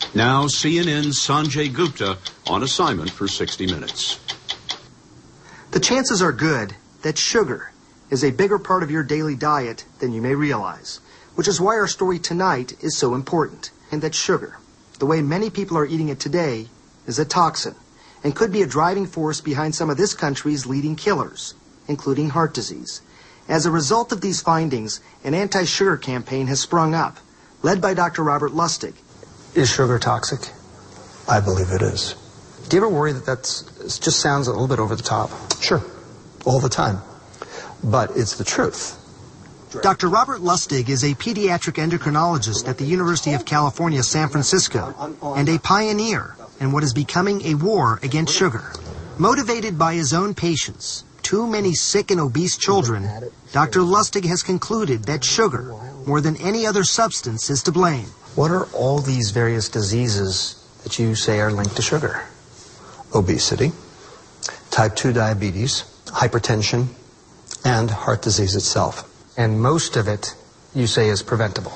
Now CNN's Sanjay Gupta on assignment for 60 Minutes. The chances are good that sugar is a bigger part of your daily diet than you may realize, which is why our story tonight is so important. And that sugar, the way many people are eating it today, is a toxin and could be a driving force behind some of this country's leading killers, including heart disease. As a result of these findings, an anti-sugar campaign has sprung up, led by Dr. Robert Lustig. Is sugar toxic? I believe it is. Do you ever worry that it just sounds a little bit over the top? Sure, all the time. But it's the truth. Dr. Robert Lustig is a pediatric endocrinologist at the University of California, San Francisco, and a pioneer in what is becoming a war against sugar. Motivated by his own patients, too many sick and obese children, Dr. Lustig has concluded that sugar, more than any other substance, is to blame. What are all these various diseases that you say are linked to sugar? Obesity, type 2 diabetes, hypertension, and heart disease itself. And most of it, you say, is preventable.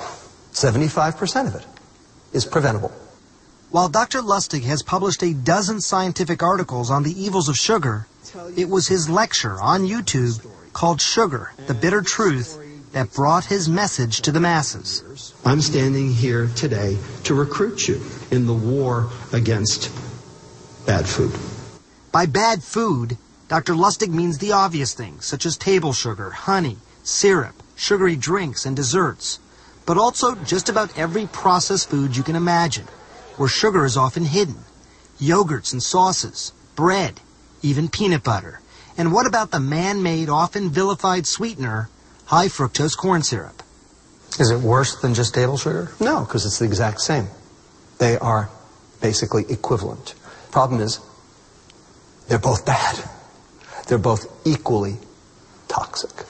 75% of it is preventable. While Dr. Lustig has published a dozen scientific articles on the evils of sugar, it was his lecture on YouTube called Sugar, the Bitter Truth, that brought his message to the masses. I'm standing here today to recruit you in the war against bad food. By bad food, Dr. Lustig means the obvious things, such as table sugar, honey, syrup, sugary drinks, and desserts, but also just about every processed food you can imagine, where sugar is often hidden. Yogurts and sauces, bread, even peanut butter. And what about the man-made, often vilified sweetener, high fructose corn syrup? Is it worse than just table sugar? No, because it's the exact same. They are basically equivalent. Problem is, they're both bad. They're both equally toxic.